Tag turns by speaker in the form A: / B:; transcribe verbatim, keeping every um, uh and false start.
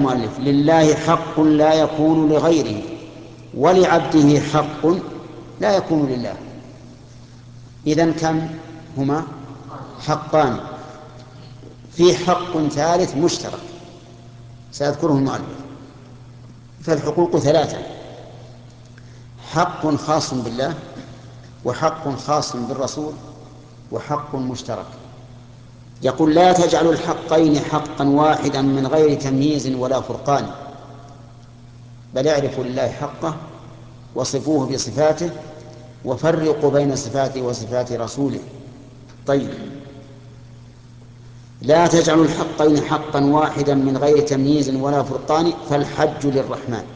A: المؤلف: لله حق لا يكون لغيره، ولعبده حق لا يكون لله. إذن كم هما؟ حقان. في حق ثالث مشترك سيذكره المؤلف. فالحقوق ثلاثة: حق خاص بالله، وحق خاص بالرسول، وحق مشترك. يقول: لا تجعلوا الحقين حقا واحدا من غير تمييز ولا فرقان، بل اعرفوا لله حقه وصفوه بصفاته، وفرقوا بين صفاته وصفات رسوله. طيب، لا تجعلوا الحقين حقا واحدا من غير تمييز ولا فرقان، فالحج للرحمن.